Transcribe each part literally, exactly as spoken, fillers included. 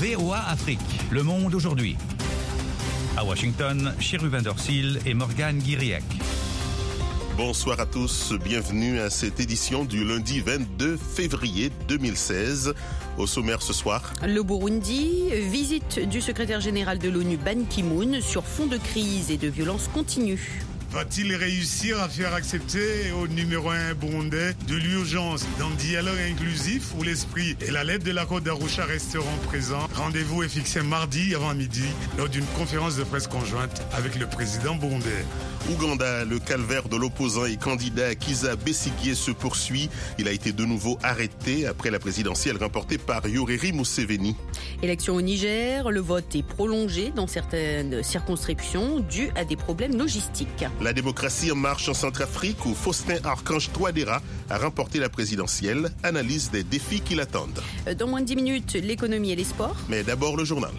V O A Afrique, Le Monde aujourd'hui. À Washington, Cherubin Dorsil et Morgane Guiriac. Bonsoir à tous, bienvenue à cette édition du lundi vingt-deux février deux mille seize. Au sommaire ce soir, le Burundi, visite du secrétaire général de l'ONU Ban Ki-moon sur fond de crise et de violence continue. Va-t-il réussir à faire accepter au numéro un burundais de l'urgence d'un dialogue inclusif où l'esprit et la lettre de l'accord d'Arusha resteront présents? Rendez-vous est fixé mardi avant midi lors d'une conférence de presse conjointe avec le président burundais. Ouganda, le calvaire de l'opposant et candidat Kizza Besigye se poursuit. Il a été de nouveau arrêté après la présidentielle remportée par Yoweri Museveni. Élection au Niger, le vote est prolongé dans certaines circonscriptions dû à des problèmes logistiques. La démocratie en marche en Centrafrique où Faustin Archange Touadéra a remporté la présidentielle. Analyse des défis qui l'attendent. Dans moins de dix minutes, l'économie et les sports. Mais d'abord le journal.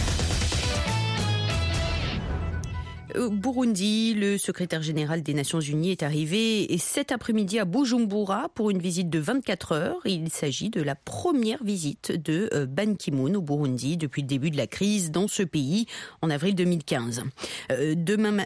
Au Burundi, le secrétaire général des Nations Unies est arrivé cet après-midi à Bujumbura pour une visite de vingt-quatre heures. Il s'agit de la première visite de Ban Ki-moon au Burundi depuis le début de la crise dans ce pays en avril deux mille quinze. Demain,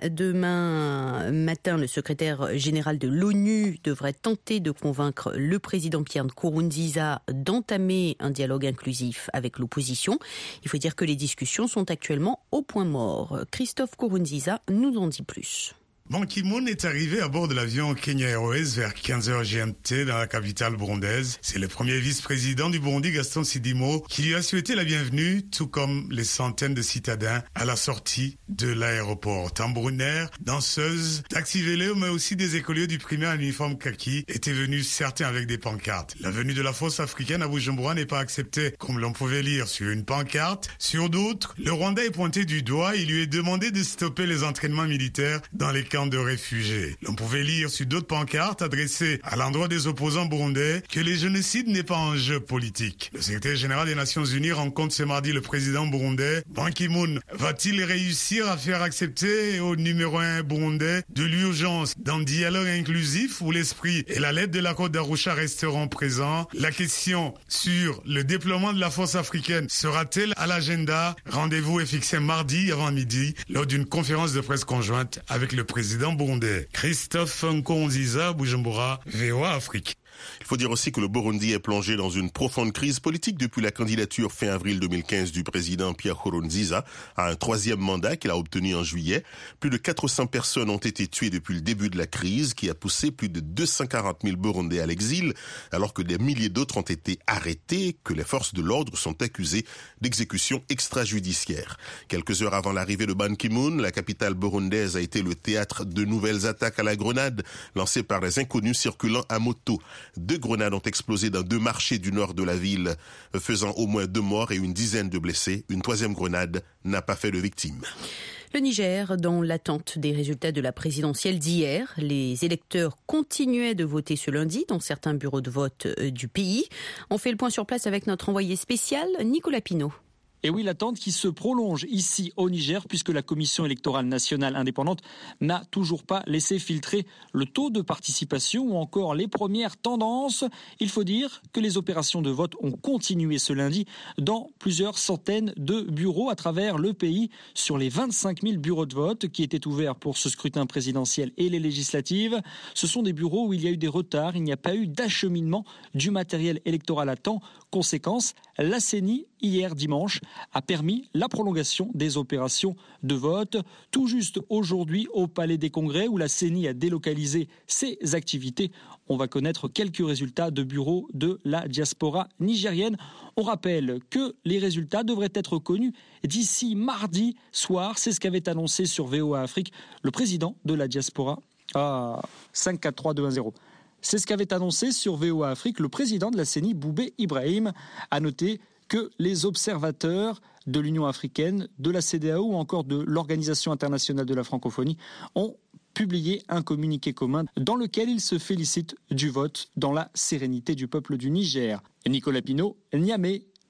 demain matin, le secrétaire général de l'ONU devrait tenter de convaincre le président Pierre Nkurunziza d'entamer un dialogue inclusif avec l'opposition. Il faut dire que les discussions sont actuellement au point mort. Christophe Nkurunziza nous en dit plus. Ban Ki-moon est arrivé à bord de l'avion Kenya Airways vers quinze heures G M T dans la capitale burundaise. C'est le premier vice-président du Burundi, Gaston Sidimo, qui lui a souhaité la bienvenue, tout comme les centaines de citadins à la sortie de l'aéroport. Tambourinaires, danseuses, taxi-vélos, mais aussi des écoliers du primaire en uniforme kaki étaient venus, certains avec des pancartes. La venue de la force africaine à Bujumbura n'est pas acceptée, comme l'on pouvait lire sur une pancarte. Sur d'autres, le Rwanda est pointé du doigt. Il lui est demandé de stopper les entraînements militaires dans les camps de réfugiés. L'on pouvait lire sur d'autres pancartes adressées à l'endroit des opposants burundais que le génocide n'est pas un jeu politique. Le secrétaire général des Nations Unies rencontre ce mardi le président burundais. Ban Ki-moon va-t-il réussir à faire accepter au numéro un burundais de l'urgence d'un dialogue inclusif où l'esprit et la lettre de l'accord d'Arusha resteront présents? La question sur le déploiement de la force africaine sera-t-elle à l'agenda? Rendez-vous est fixé mardi avant midi lors d'une conférence de presse conjointe avec le président burundais. Christophe Nkurunziza, Bujumbura, V O A Afrique. Il faut dire aussi que le Burundi est plongé dans une profonde crise politique depuis la candidature fin avril deux mille quinze du président Pierre Nkurunziza à un troisième mandat qu'il a obtenu en juillet. Plus de quatre cents personnes ont été tuées depuis le début de la crise qui a poussé plus de deux cent quarante mille Burundais à l'exil, alors que des milliers d'autres ont été arrêtés, que les forces de l'ordre sont accusées d'exécutions extrajudiciaires. Quelques heures avant l'arrivée de Ban Ki-moon, la capitale burundaise a été le théâtre de nouvelles attaques à la grenade lancées par les inconnus circulant à moto. Deux grenades ont explosé dans deux marchés du nord de la ville, faisant au moins deux morts et une dizaine de blessés. Une troisième grenade n'a pas fait de victimes. Le Niger, dans l'attente des résultats de la présidentielle d'hier, les électeurs continuaient de voter ce lundi dans certains bureaux de vote du pays. On fait le point sur place avec notre envoyé spécial, Nicolas Pinault. Et oui, l'attente qui se prolonge ici au Niger puisque la Commission électorale nationale indépendante n'a toujours pas laissé filtrer le taux de participation ou encore les premières tendances. Il faut dire que les opérations de vote ont continué ce lundi dans plusieurs centaines de bureaux à travers le pays. Sur les vingt-cinq mille bureaux de vote qui étaient ouverts pour ce scrutin présidentiel et les législatives, ce sont des bureaux où il y a eu des retards, il n'y a pas eu d'acheminement du matériel électoral à temps. Conséquence, la C E N I, hier dimanche, a permis la prolongation des opérations de vote. Tout juste aujourd'hui, au Palais des Congrès, où la C E N I a délocalisé ses activités, on va connaître quelques résultats de bureaux de la diaspora nigérienne. On rappelle que les résultats devraient être connus d'ici mardi soir. C'est ce qu'avait annoncé sur V O A Afrique le président de la diaspora. Ah, cinq, quatre, trois, deux, un, zéro. C'est ce qu'avait annoncé sur V O A Afrique le président de la C E N I, Boubé Ibrahim. À noter que les observateurs de l'Union africaine, de la C E D A O ou encore de l'Organisation internationale de la francophonie ont publié un communiqué commun dans lequel ils se félicitent du vote dans la sérénité du peuple du Niger. Nicolas Pinault, Niamey,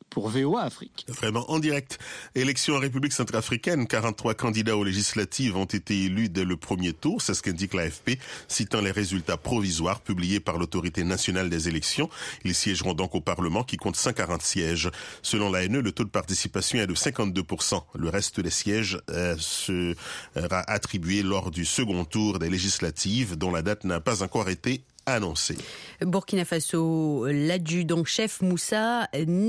pour V O A Afrique. Vraiment en direct. Élection en République centrafricaine, quarante-trois candidats aux législatives ont été élus dès le premier tour, c'est ce qu'indique l'A F P, citant les résultats provisoires publiés par l'autorité nationale des élections. Ils siégeront donc au Parlement qui compte cent quarante sièges. Selon l'A N E, le taux de participation est de cinquante-deux pour cent. Le reste des sièges euh, sera attribué lors du second tour des législatives dont la date n'a pas encore été annoncé. Burkina Faso, l'adjudant-chef Moussa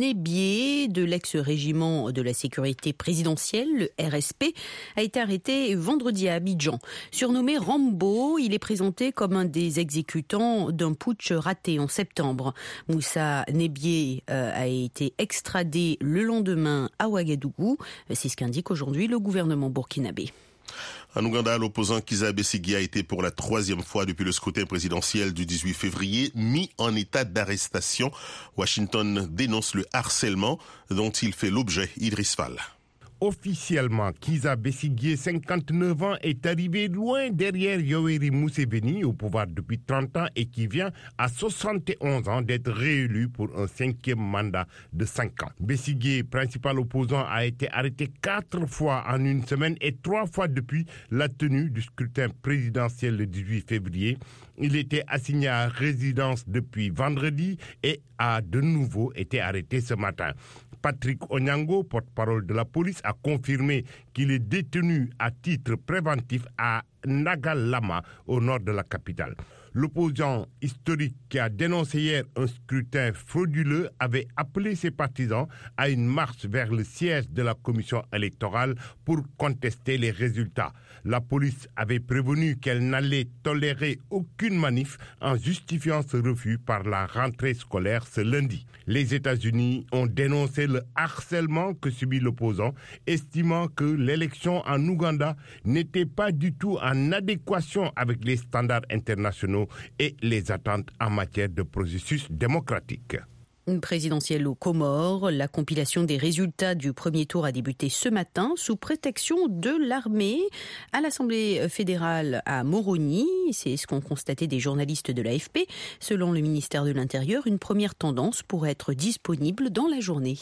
Nebié de l'ex-régiment de la sécurité présidentielle, le R S P, a été arrêté vendredi à Abidjan. Surnommé Rambo, il est présenté comme un des exécutants d'un putsch raté en septembre. Moussa Nebié euh, a été extradé le lendemain à Ouagadougou. C'est ce qu'indique aujourd'hui le gouvernement burkinabé. En Ouganda, l'opposant Kizza Besigye a été pour la troisième fois depuis le scrutin présidentiel du dix-huit février mis en état d'arrestation. Washington dénonce le harcèlement dont il fait l'objet. Idriss Fall. Officiellement, Kizza Besigye, cinquante-neuf ans, est arrivé loin derrière Yoweri Museveni au pouvoir depuis trente ans et qui vient à soixante et onze ans d'être réélu pour un cinquième mandat de cinq ans. Besigye, principal opposant, a été arrêté quatre fois en une semaine et trois fois depuis la tenue du scrutin présidentiel le dix-huit février. Il était assigné à résidence depuis vendredi et a de nouveau été arrêté ce matin. Patrick Onyango, porte-parole de la police, a confirmé qu'il est détenu à titre préventif à Nagalama, au nord de la capitale. L'opposant historique qui a dénoncé hier un scrutin frauduleux avait appelé ses partisans à une marche vers le siège de la commission électorale pour contester les résultats. La police avait prévenu qu'elle n'allait tolérer aucune manif en justifiant ce refus par la rentrée scolaire ce lundi. Les États-Unis ont dénoncé le harcèlement que subit l'opposant, estimant que l'élection en Ouganda n'était pas du tout en adéquation avec les standards internationaux et les attentes en matière de processus démocratique. Une présidentielle aux Comores, la compilation des résultats du premier tour a débuté ce matin sous protection de l'armée à l'Assemblée fédérale à Moroni. C'est ce qu'ont constaté des journalistes de l'A F P. Selon le ministère de l'Intérieur, une première tendance pourrait être disponible dans la journée.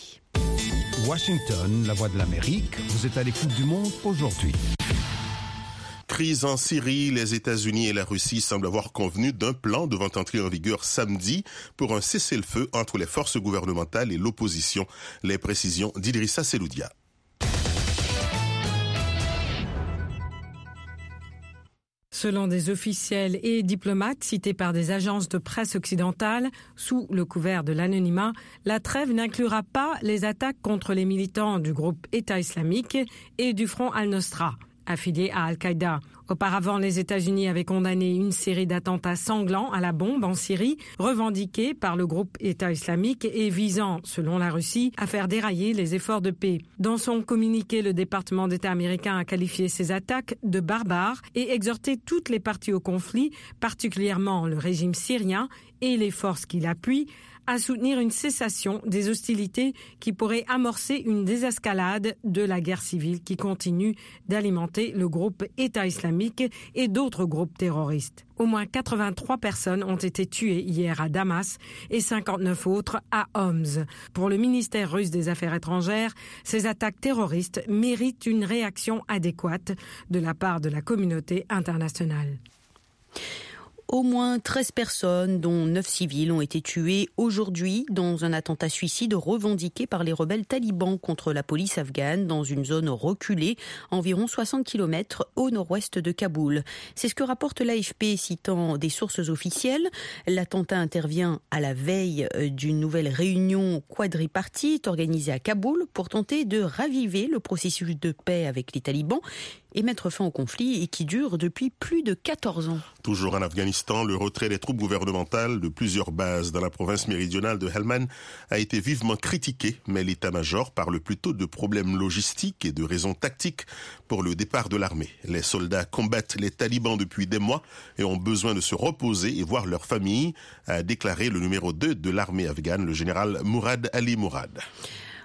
Washington, la voix de l'Amérique, vous êtes à l'écoute du monde aujourd'hui. Crise en Syrie, les États-Unis et la Russie semblent avoir convenu d'un plan devant entrer en vigueur samedi pour un cessez-le-feu entre les forces gouvernementales et l'opposition. Les précisions d'Idrissa Seloudia. Selon des officiels et diplomates cités par des agences de presse occidentales, sous le couvert de l'anonymat, la trêve n'inclura pas les attaques contre les militants du groupe État islamique et du Front al-Nosra, affilié à Al-Qaïda. Auparavant, les États-Unis avaient condamné une série d'attentats sanglants à la bombe en Syrie, revendiqués par le groupe État islamique et visant, selon la Russie, à faire dérailler les efforts de paix. Dans son communiqué, le département d'État américain a qualifié ces attaques de barbares et exhorté toutes les parties au conflit, particulièrement le régime syrien et les forces qui l'appuient, à soutenir une cessation des hostilités qui pourrait amorcer une désescalade de la guerre civile qui continue d'alimenter le groupe État islamique et d'autres groupes terroristes. Au moins quatre-vingt-trois personnes ont été tuées hier à Damas et cinquante-neuf autres à Homs. Pour le ministère russe des Affaires étrangères, ces attaques terroristes méritent une réaction adéquate de la part de la communauté internationale. Au moins treize personnes, dont neuf civils, ont été tuées aujourd'hui dans un attentat suicide revendiqué par les rebelles talibans contre la police afghane dans une zone reculée, environ soixante kilomètres au nord-ouest de Kaboul. C'est ce que rapporte l'A F P citant des sources officielles. L'attentat intervient à la veille d'une nouvelle réunion quadripartite organisée à Kaboul pour tenter de raviver le processus de paix avec les talibans et mettre fin au conflit et qui dure depuis plus de quatorze ans. Toujours en Afghanistan, le retrait des troupes gouvernementales de plusieurs bases dans la province méridionale de Helmand a été vivement critiqué, mais l'état-major parle plutôt de problèmes logistiques et de raisons tactiques pour le départ de l'armée. Les soldats combattent les talibans depuis des mois et ont besoin de se reposer et voir leur famille, a déclaré le numéro deux de l'armée afghane, le général Mourad Ali Mourad.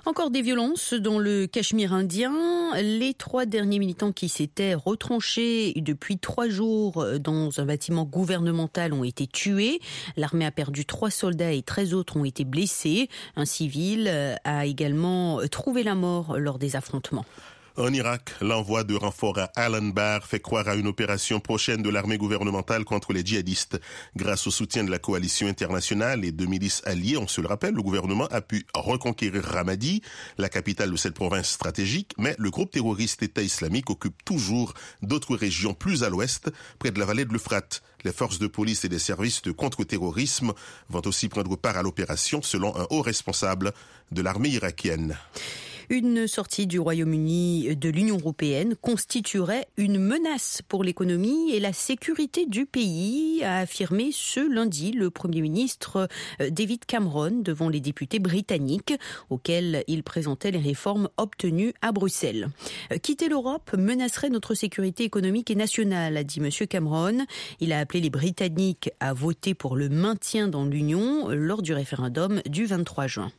Encore des violences dans le Cachemire indien. Les trois derniers militants qui s'étaient retranchés depuis trois jours dans un bâtiment gouvernemental ont été tués. L'armée a perdu trois soldats et treize autres ont été blessés. Un civil a également trouvé la mort lors des affrontements. En Irak, l'envoi de renforts à Al-Anbar fait croire à une opération prochaine de l'armée gouvernementale contre les djihadistes. Grâce au soutien de la coalition internationale et de milices alliées, on se le rappelle, le gouvernement a pu reconquérir Ramadi, la capitale de cette province stratégique, mais le groupe terroriste État islamique occupe toujours d'autres régions plus à l'ouest, près de la vallée de l'Euphrate. Les forces de police et des services de contre-terrorisme vont aussi prendre part à l'opération, selon un haut responsable de l'armée irakienne. Une sortie du Royaume-Uni de l'Union européenne constituerait une menace pour l'économie et la sécurité du pays, a affirmé ce lundi le Premier ministre David Cameron devant les députés britanniques, auxquels il présentait les réformes obtenues à Bruxelles. Quitter l'Europe menacerait notre sécurité économique et nationale, a dit M. Cameron. Il a appelé les Britanniques à voter pour le maintien dans l'Union lors du référendum du vingt-trois juin.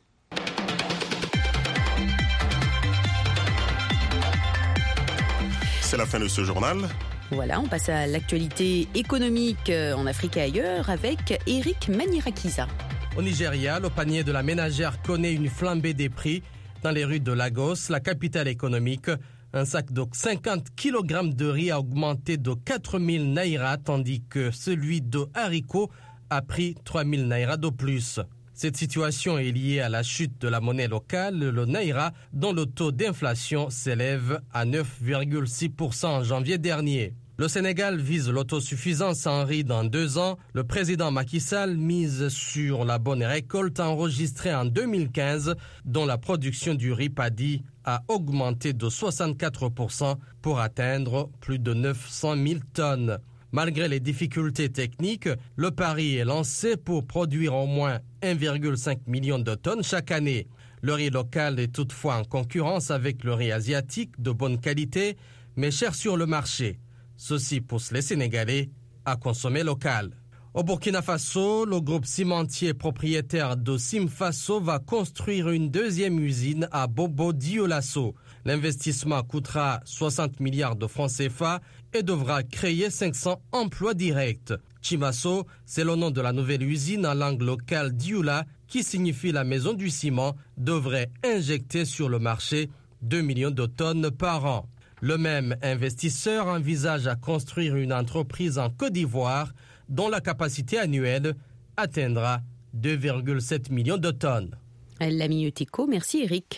C'est la fin de ce journal. Voilà, on passe à l'actualité économique en Afrique et ailleurs avec Eric Manirakiza. Au Nigeria, le panier de la ménagère connaît une flambée des prix. Dans les rues de Lagos, la capitale économique, un sac de cinquante kilogrammes de riz a augmenté de quatre mille naira, tandis que celui de haricots a pris trois mille naira de plus. Cette situation est liée à la chute de la monnaie locale, le naira, dont le taux d'inflation s'élève à neuf virgule six pour cent en janvier dernier. Le Sénégal vise l'autosuffisance en riz dans deux ans. Le président Macky Sall mise sur la bonne récolte enregistrée en deux mille quinze, dont la production du riz paddy a augmenté de soixante-quatre pour cent pour atteindre plus de neuf cent mille tonnes. Malgré les difficultés techniques, le pari est lancé pour produire au moins un virgule cinq million de tonnes chaque année. Le riz local est toutefois en concurrence avec le riz asiatique de bonne qualité, mais cher sur le marché. Ceci pousse les Sénégalais à consommer local. Au Burkina Faso, le groupe cimentier propriétaire de Simfaso va construire une deuxième usine à Bobo-Dioulasso. L'investissement coûtera soixante milliards de francs C F A et devra créer cinq cents emplois directs. Chimaso, c'est le nom de la nouvelle usine en langue locale Dioula, qui signifie la maison du ciment, devrait injecter sur le marché deux millions de tonnes par an. Le même investisseur envisage à construire une entreprise en Côte d'Ivoire dont la capacité annuelle atteindra deux virgule sept millions de tonnes. La Minute Éco, merci Eric.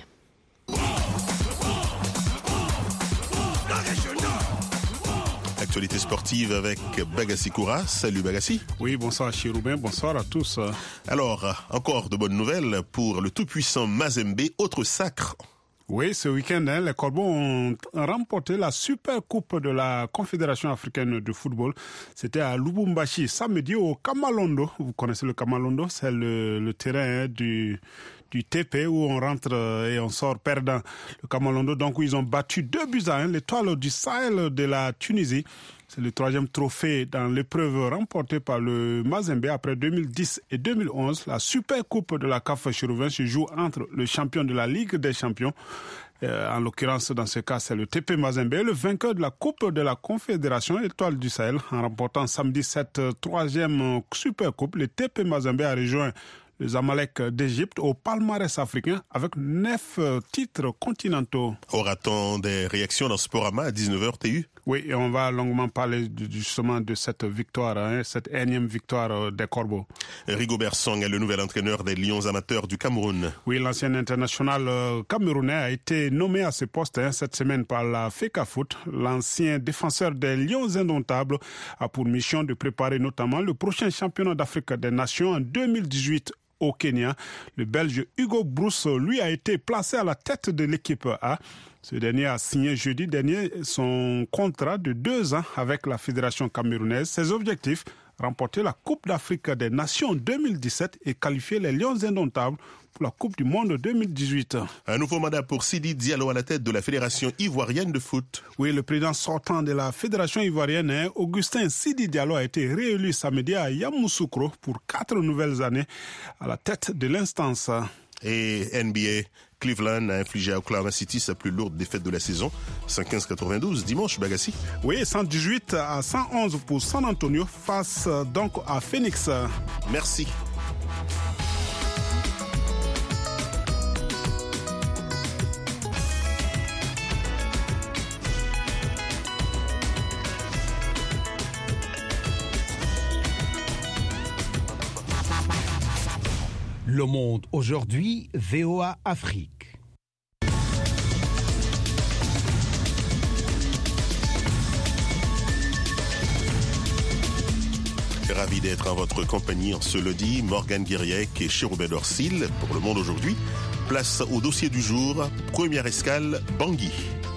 Actualité sportive avec Bagassi Koura. Salut Bagassi. Oui, bonsoir Chiroubin, bonsoir à tous. Alors, encore de bonnes nouvelles pour le tout-puissant Mazembe, autre sacre. Oui, ce week-end, hein, les Corbeaux ont remporté la Super Coupe de la Confédération africaine de football. C'était à Lubumbashi, samedi au Kamalondo. Vous connaissez le Kamalondo, c'est le, le terrain hein, du, du T P où on rentre et on sort perdant. Le Kamalondo, donc, où ils ont battu deux buts à un, l'étoile du Sahel de la Tunisie. C'est le troisième trophée dans l'épreuve remportée par le Mazembe après deux mille dix et deux mille onze. La Super Coupe de la C A F Chirouvin se joue entre le champion de la Ligue des champions, euh, en l'occurrence dans ce cas c'est le T P Mazembe, et le vainqueur de la Coupe de la Confédération Étoile du Sahel. En remportant samedi cette troisième Super Coupe, le T P Mazembe a rejoint les Amalek d'Égypte au palmarès africain avec neuf titres continentaux. Aura-t-on des réactions dans Sporama à dix-neuf heures T U? Oui, et on va longuement parler justement de cette victoire, hein, cette énième victoire des Corbeaux. Rigobert Song est le nouvel entraîneur des Lions amateurs du Cameroun. Oui, l'ancien international camerounais a été nommé à ce poste hein, cette semaine par la FECAFOOT. L'ancien défenseur des Lions indomptables a pour mission de préparer notamment le prochain championnat d'Afrique des Nations en deux mille dix-huit. Au Kenya. Le Belge Hugo Brousse, lui, a été placé à la tête de l'équipe A. Ce dernier a signé jeudi dernier son contrat de deux ans avec la Fédération camerounaise. Ses objectifs, remporter la Coupe d'Afrique des Nations deux mille dix-sept et qualifier les Lions indomptables pour la Coupe du Monde deux mille dix-huit. Un nouveau mandat pour Sidi Diallo à la tête de la Fédération ivoirienne de foot. Oui, le président sortant de la Fédération ivoirienne, Augustin Sidi Diallo, a été réélu samedi à Yamoussoukro pour quatre nouvelles années à la tête de l'instance. Et N B A, Cleveland a infligé à Oklahoma City sa plus lourde défaite de la saison, cent quinze à quatre-vingt-douze. Dimanche, Bagassi. Oui, cent dix-huit à cent onze pour San Antonio face donc à Phoenix. Merci. Le Monde aujourd'hui, V O A Afrique. Ravi d'être en votre compagnie en ce lundi. Morgane Guiriec et Chérubin Dorsil pour Le Monde aujourd'hui. Place au dossier du jour. Première escale, Bangui.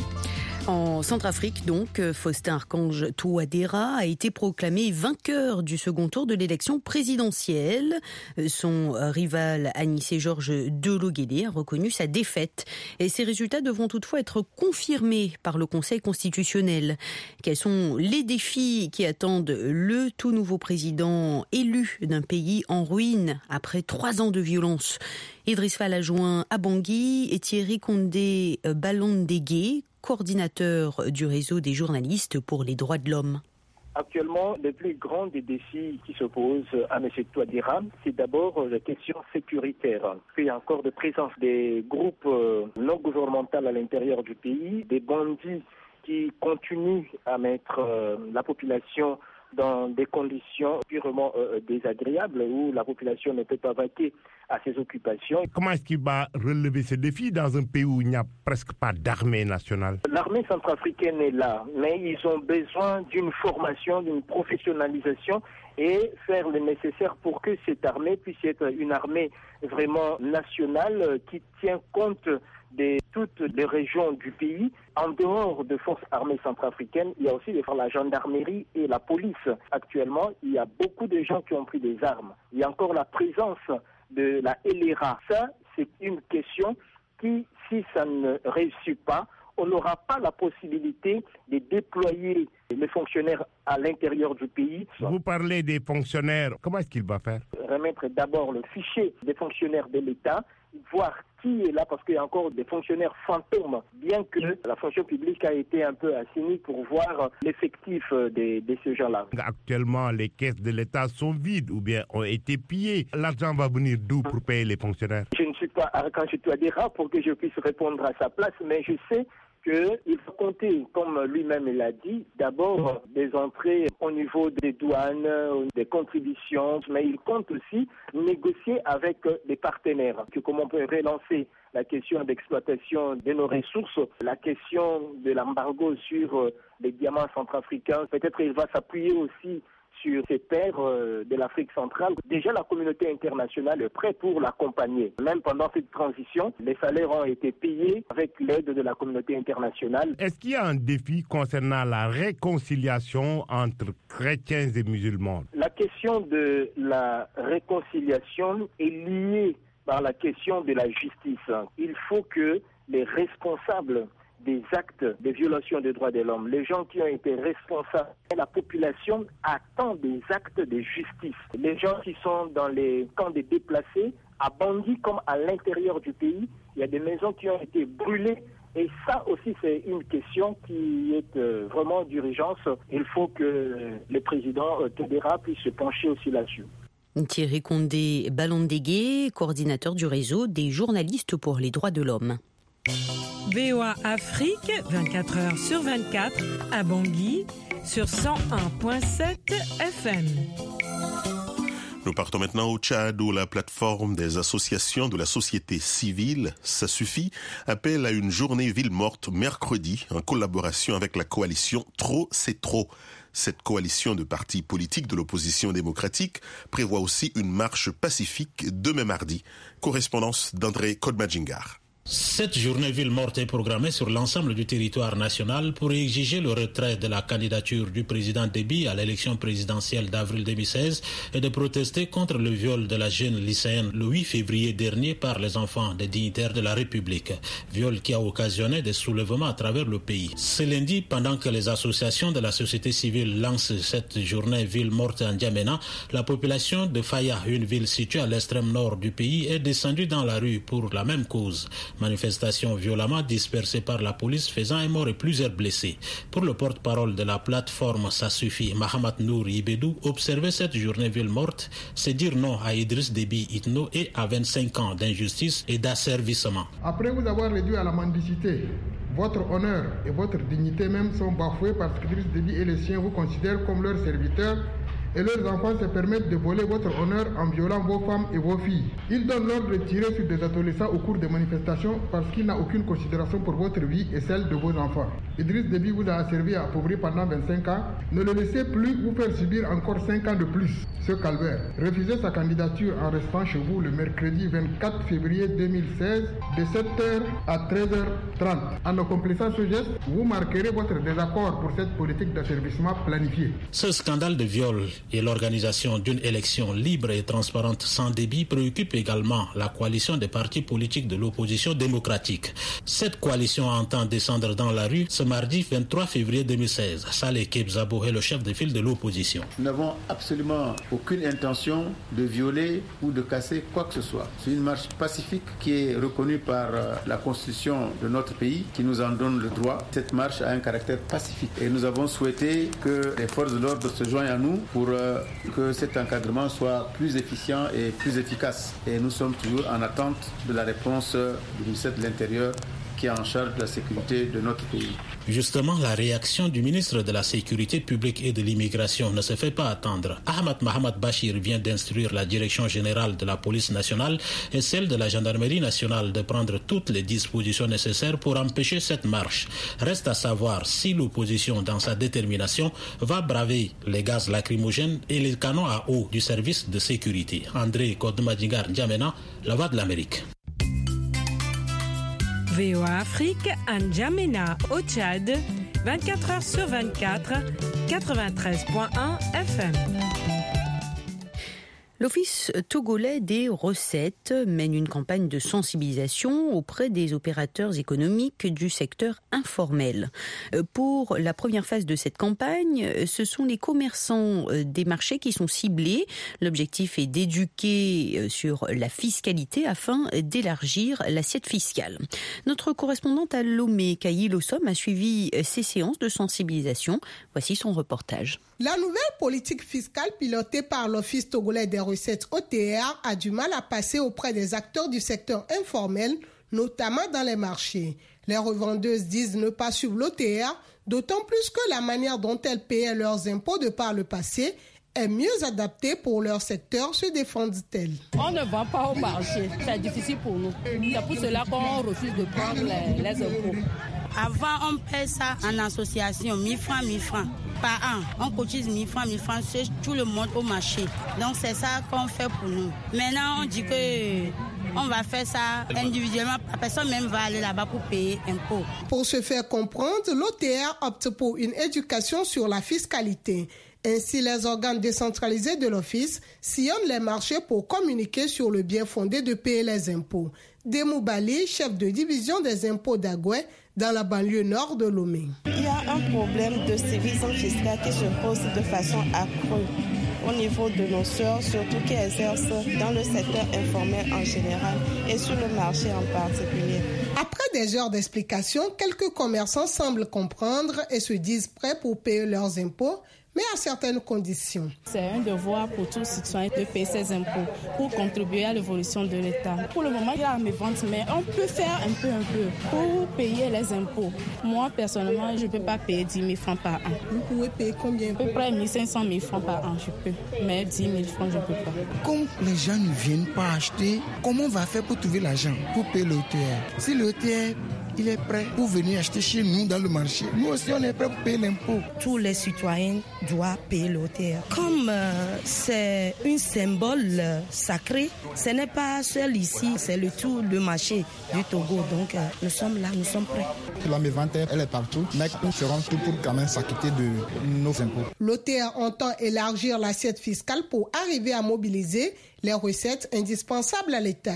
En Centrafrique, donc, Faustin Archange Touadéra a été proclamé vainqueur du second tour de l'élection présidentielle. Son rival Anissé Georges Delogélé a reconnu sa défaite. Et ces résultats devront toutefois être confirmés par le Conseil constitutionnel. Quels sont les défis qui attendent le tout nouveau président élu d'un pays en ruine après trois ans de violence? Idriss Fall a joint à Bangui et Thierry Condé Balondégué, coordinateur du réseau des journalistes pour les droits de l'homme. Actuellement, le plus grand des défis qui se posent à M. Touadéra, c'est d'abord la question sécuritaire. Il y a encore de présence des groupes non gouvernementaux à l'intérieur du pays, des bandits qui continuent à mettre la population dans des conditions purement euh, désagréables où la population ne peut pas vaquer à ses occupations. Comment est-ce qu'il va relever ce défi dans un pays où il n'y a presque pas d'armée nationale? L'armée centrafricaine est là, mais ils ont besoin d'une formation, d'une professionnalisation et faire le nécessaire pour que cette armée puisse être une armée vraiment nationale qui tient compte de toutes les régions du pays. En dehors de forces armées centrafricaines, il y a aussi la gendarmerie et la police. Actuellement, il y a beaucoup de gens qui ont pris des armes. Il y a encore la présence de la L R A. Ça, c'est une question qui, si ça ne réussit pas, on n'aura pas la possibilité de déployer les fonctionnaires à l'intérieur du pays. Vous parlez des fonctionnaires, comment est-ce qu'il va faire? Remettre d'abord le fichier des fonctionnaires de l'État, voir qui est là, parce qu'il y a encore des fonctionnaires fantômes, bien que la fonction publique a été un peu assainie pour voir l'effectif de, de ces gens-là. Actuellement, les caisses de l'État sont vides ou bien ont été pillées. L'argent va venir d'où pour payer les fonctionnaires? Je ne suis pas Archange Touadéra pour que je puisse répondre à sa place, mais je sais qu'il faut compter, comme lui-même l'a dit, d'abord des entrées au niveau des douanes, des contributions, mais il compte aussi négocier avec des partenaires. Comment on peut relancer la question d'exploitation de nos ressources, la question de l'embargo sur les diamants centrafricains. Peut-être il va s'appuyer aussi sur ces terres de l'Afrique centrale. Déjà, la communauté internationale est prête pour l'accompagner. Même pendant cette transition, les salaires ont été payés avec l'aide de la communauté internationale. Est-ce qu'il y a un défi concernant la réconciliation entre chrétiens et musulmans? La question de la réconciliation est liée par la question de la justice. Il faut que les responsables des actes de violation des droits de l'homme, les gens qui ont été responsables, la population attend des actes de justice. Les gens qui sont dans les camps des déplacés, à Bangui comme à l'intérieur du pays, il y a des maisons qui ont été brûlées. Et ça aussi, c'est une question qui est euh, vraiment d'urgence. Il faut que le président euh, Touadéra puisse se pencher aussi là-dessus. Thierry Condé Balondégué, coordinateur du réseau des journalistes pour les droits de l'homme. V O A Afrique, vingt-quatre heures sur vingt-quatre, à Bangui, sur cent un virgule sept F M. Nous partons maintenant au Tchad où la plateforme des associations de la société civile, Ça suffit, appelle à une journée ville morte mercredi en collaboration avec la coalition Trop c'est trop. Cette coalition de partis politiques de l'opposition démocratique prévoit aussi une marche pacifique demain mardi. Correspondance d'André Kodmadjingar. Cette journée ville morte est programmée sur l'ensemble du territoire national pour exiger le retrait de la candidature du président Déby à l'élection présidentielle d'avril deux mille seize et de protester contre le viol de la jeune lycéenne le huit février dernier par les enfants des dignitaires de la République. Viol qui a occasionné des soulèvements à travers le pays. Ce lundi, pendant que les associations de la société civile lancent cette journée ville morte en N'Djamena, la population de Faya, une ville située à l'extrême nord du pays, est descendue dans la rue pour la même cause. Manifestation violemment dispersée par la police faisant un mort et plusieurs blessés. Pour le porte-parole de la plateforme Ça suffit, Mahamat Nour Ibedou, observer cette journée ville morte, c'est dire non à Idriss Déby Itno et à vingt-cinq ans d'injustice et d'asservissement. Après vous avoir réduit à la mendicité, votre honneur et votre dignité même sont bafoués parce qu'Idriss Déby et les siens vous considèrent comme leurs serviteurs et leurs enfants se permettent de voler votre honneur en violant vos femmes et vos filles. Ils donnent l'ordre de tirer sur des adolescents au cours des manifestations parce qu'il n'a aucune considération pour votre vie et celle de vos enfants. Idriss Déby vous a asservi à appauvrir pendant vingt-cinq ans. Ne le laissez plus vous faire subir encore cinq ans de plus ce calvaire. Refusez sa candidature en restant chez vous le mercredi vingt-quatre février deux mille seize de sept heures à treize heures trente. En accomplissant ce geste, vous marquerez votre désaccord pour cette politique d'asservissement planifiée. Ce scandale de viol et l'organisation d'une élection libre et transparente sans débit préoccupe également la coalition des partis politiques de l'opposition démocratique. Cette coalition entend descendre dans la rue ce mardi vingt-trois février deux mille seize. Saleh Kebzabo est le chef de file de l'opposition. Nous n'avons absolument aucune intention de violer ou de casser quoi que ce soit. C'est une marche pacifique qui est reconnue par la Constitution de notre pays qui nous en donne le droit. Cette marche a un caractère pacifique et nous avons souhaité que les forces de l'ordre se joignent à nous pour que cet encadrement soit plus efficient et plus efficace. Et nous sommes toujours en attente de la réponse du ministère de l'Intérieur qui est en charge de la sécurité de notre pays. Justement, la réaction du ministre de la Sécurité publique et de l'immigration ne se fait pas attendre. Ahmad Mahamad Bachir vient d'instruire la Direction générale de la police nationale et celle de la gendarmerie nationale de prendre toutes les dispositions nécessaires pour empêcher cette marche. Reste à savoir si l'opposition, dans sa détermination, va braver les gaz lacrymogènes et les canons à eau du service de sécurité. André Kodmadjigar N'Djamena, La Voix de l'Amérique. V O A Afrique, à N'Djamena, au Tchad, vingt-quatre heures sur vingt-quatre, quatre-vingt-treize point un F M. L'Office togolais des recettes mène une campagne de sensibilisation auprès des opérateurs économiques du secteur informel. Pour la première phase de cette campagne, ce sont les commerçants des marchés qui sont ciblés. L'objectif est d'éduquer sur la fiscalité afin d'élargir l'assiette fiscale. Notre correspondante à Lomé, Kaïl Ossom, a suivi ces séances de sensibilisation. Voici son reportage. La nouvelle politique fiscale pilotée par l'Office togolais des recettes O T R a du mal à passer auprès des acteurs du secteur informel, notamment dans les marchés. Les revendeuses disent ne pas suivre l'O T R, d'autant plus que la manière dont elles payaient leurs impôts de par le passé est mieux adaptée pour leur secteur, se défendent-elles. On ne vend pas au marché, c'est difficile pour nous. C'est pour cela qu'on refuse de prendre les, les impôts. Avant, on paie ça en association, mille francs, mille francs par an. On cotise mille francs, mille francs chez tout le monde au marché. Donc c'est ça qu'on fait pour nous. Maintenant, on dit que on va faire ça individuellement. Personne même va aller là-bas pour payer impôts. Pour se faire comprendre, l'O T R opte pour une éducation sur la fiscalité. Ainsi, les organes décentralisés de l'Office sillonnent les marchés pour communiquer sur le bien fondé de payer les impôts. Demou Bali, chef de division des impôts d'Agoué, dans la banlieue nord de Lomé. Il y a un problème de sévition fiscale qui se pose de façon accrue au niveau de nos sœurs, surtout qui exercent dans le secteur informel en général et sur le marché en particulier. Après des heures d'explication, quelques commerçants semblent comprendre et se disent prêts pour payer leurs impôts, mais à certaines conditions. C'est un devoir pour tout citoyen de payer ses impôts pour contribuer à l'évolution de l'État. Pour le moment, il y a mes ventes, mais on peut faire un peu, un peu pour payer les impôts. Moi, personnellement, je ne peux pas payer dix mille francs par an. Vous pouvez payer combien? À peu près mille cinq cents mille francs par an, je peux. Mais dix mille francs, je ne peux pas. Comme les gens ne viennent pas acheter, comment on va faire pour trouver l'argent pour payer l'O T R? Si l'O T R il est prêt pour venir acheter chez nous dans le marché, nous aussi on est prêt pour payer l'impôt. Tous les citoyens doivent payer l'O T R. Comme euh, c'est un symbole euh, sacré, ce n'est pas seul ici, c'est le tout le marché du Togo. Donc euh, nous sommes là, nous sommes prêts. La mévente, elle est partout, mais nous ferons tout pour quand même s'acquitter de nos impôts. L'O T R entend élargir l'assiette fiscale pour arriver à mobiliser les recettes indispensables à l'État.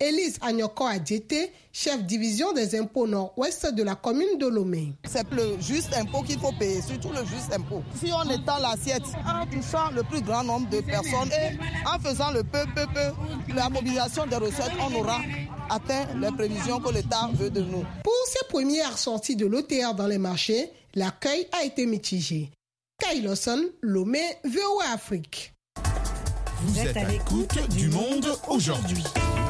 Élise Agnoko Adjete, chef division des impôts nord-ouest de la commune de Lomé. C'est le juste impôt qu'il faut payer, surtout le juste impôt. Si on étend l'assiette en touchant le plus grand nombre de personnes et en faisant le peu, peu, peu, la mobilisation des recettes, on aura atteint les prévisions que l'État veut de nous. Pour ces premières sorties de l'O T R dans les marchés, l'accueil a été mitigé. Kyle Lawson, Lomé, V O A Afrique. Vous êtes à l'écoute du Monde aujourd'hui.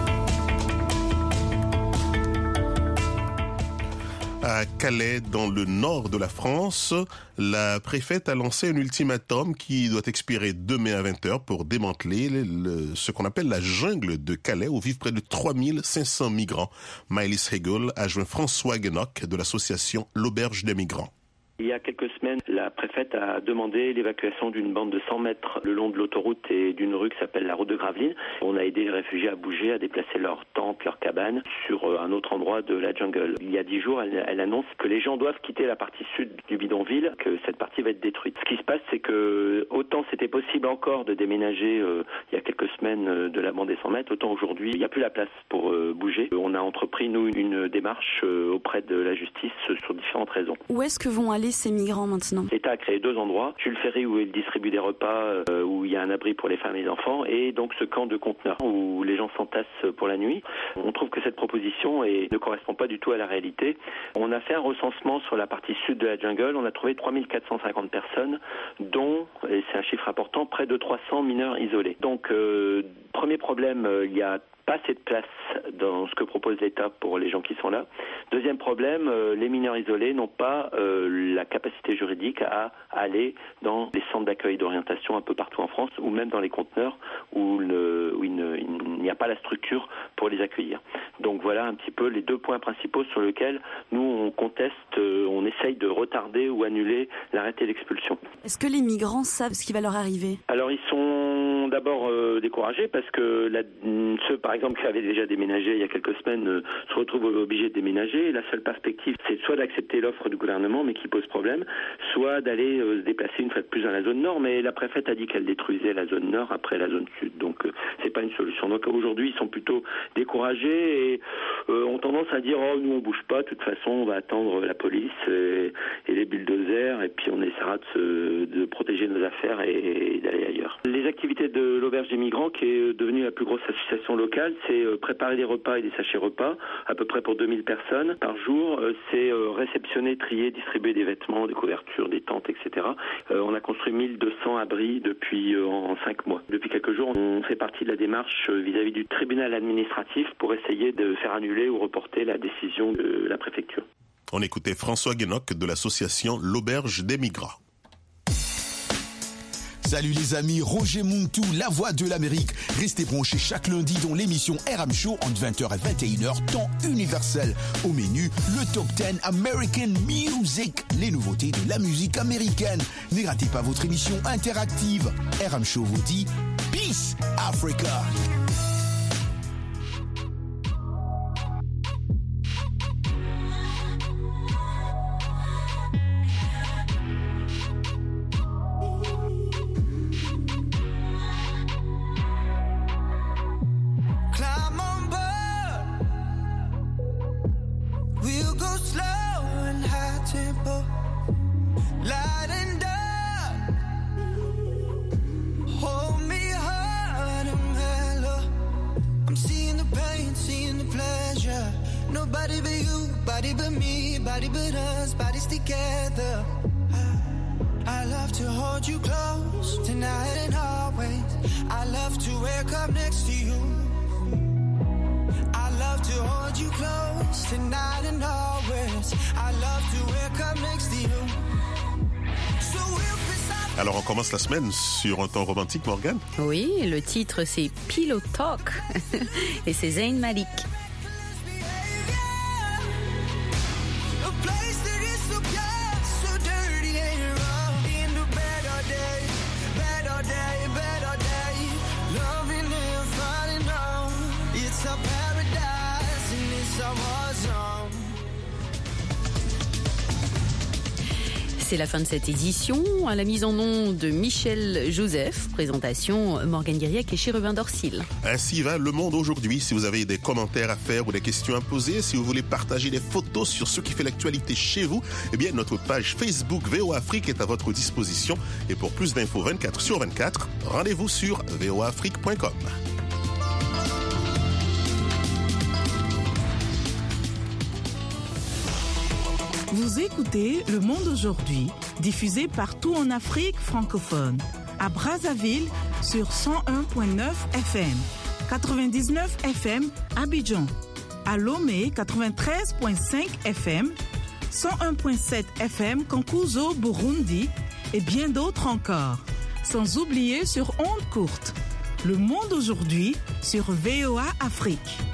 À Calais, dans le nord de la France, la préfète a lancé un ultimatum qui doit expirer demain à vingt heures pour démanteler le, le, ce qu'on appelle la jungle de Calais, où vivent près de trois mille cinq cents migrants. Maëlys Hegel a joint François Guenoc de l'association L'Auberge des migrants. Il y a quelques semaines, la préfète a demandé l'évacuation d'une bande de cent mètres le long de l'autoroute et d'une rue qui s'appelle la route de Gravelines. On a aidé les réfugiés à bouger, à déplacer leurs tentes, leurs cabanes sur un autre endroit de la jungle. Il y a dix jours, elle, elle annonce que les gens doivent quitter la partie sud du bidonville, que cette partie va être détruite. Ce qui se passe, c'est que autant c'était possible encore de déménager euh, il y a quelques semaines euh, de la bande des cent mètres, autant aujourd'hui, il n'y a plus la place pour euh, bouger. On a entrepris, nous, une démarche euh, auprès de la justice euh, sur différentes raisons. Où est-ce que vont aller ces migrants maintenant? L'État a créé deux endroits, Jules Ferry où il distribue des repas, euh, où il y a un abri pour les femmes et les enfants, et donc ce camp de conteneurs où les gens s'entassent pour la nuit. On trouve que cette proposition est, ne correspond pas du tout à la réalité. On a fait un recensement sur la partie sud de la jungle, on a trouvé trois mille quatre cent cinquante personnes, dont, et c'est un chiffre important, près de trois cents mineurs isolés. Donc, euh, premier problème, euh, il y a pas assez de place dans ce que propose l'État pour les gens qui sont là. Deuxième problème, euh, les mineurs isolés n'ont pas euh, la capacité juridique à aller dans les centres d'accueil d'orientation un peu partout en France ou même dans les conteneurs où, le, où il, ne, il n'y a pas la structure pour les accueillir. Donc voilà un petit peu les deux points principaux sur lesquels nous on conteste, euh, on essaye de retarder ou annuler l'arrêté d'expulsion. Est-ce que les migrants savent ce qui va leur arriver? Alors ils sont d'abord euh, découragés parce que la, ceux par exemple qui avaient déjà déménagé il y a quelques semaines euh, se retrouvent obligés de déménager. Et la seule perspective c'est soit d'accepter l'offre du gouvernement mais qui pose problème, soit d'aller euh, se déplacer une fois de plus dans la zone nord. Mais la préfète a dit qu'elle détruisait la zone nord après la zone sud, donc euh, c'est pas une solution. Donc aujourd'hui ils sont plutôt découragés et euh, ont tendance à dire oh nous on bouge pas, de toute façon on va attendre la police et, et les bulldozers et puis on essaiera de, se, de protéger nos affaires et, et d'aller ailleurs. Les activités de l'Auberge des migrants, qui est devenue la plus grosse association locale, c'est préparer des repas et des sachets repas, à peu près pour deux mille personnes par jour. C'est réceptionner, trier, distribuer des vêtements, des couvertures, des tentes, et cetera. On a construit mille deux cents abris depuis en cinq mois. Depuis quelques jours, on fait partie de la démarche vis-à-vis du tribunal administratif pour essayer de faire annuler ou reporter la décision de la préfecture. On écoutait François Guenoc de l'association L'Auberge des migrants. Salut les amis, Roger Muntu, la voix de l'Amérique. Restez branchés chaque lundi dans l'émission R M Show entre vingt heures et vingt et une heures, temps universel. Au menu, le Top dix American Music, les nouveautés de la musique américaine. Ne ratez pas votre émission interactive. R M Show vous dit Peace Africa. Nobody but you, body but me, body but us, bodies together. I love to hold you close, tonight and always. I love to wake up next to you. I love to hold you close, tonight and always. I love to wake up next to you. So we'll Alors on commence la semaine sur un ton romantique, Morgane. Oui, le titre c'est Pillow Talk et c'est Zayn Malik. C'est la fin de cette édition. À la mise en onde de Michel Joseph, présentation Morgane Guiriac et Chérubin Dorsil. Ainsi va le monde aujourd'hui. Si vous avez des commentaires à faire ou des questions à poser, si vous voulez partager des photos sur ce qui fait l'actualité chez vous, eh bien notre page Facebook V O A Afrique est à votre disposition. Et pour plus d'infos vingt-quatre sur vingt-quatre, rendez-vous sur v o a afrique point com. Vous écoutez Le Monde aujourd'hui, diffusé partout en Afrique francophone. À Brazzaville sur cent un virgule neuf F M, quatre-vingt-dix-neuf F M Abidjan. À Lomé, quatre-vingt-treize virgule cinq F M, cent un virgule sept F M Kankuzo, Burundi et bien d'autres encore. Sans oublier sur ondes courtes. Le Monde aujourd'hui sur V O A Afrique.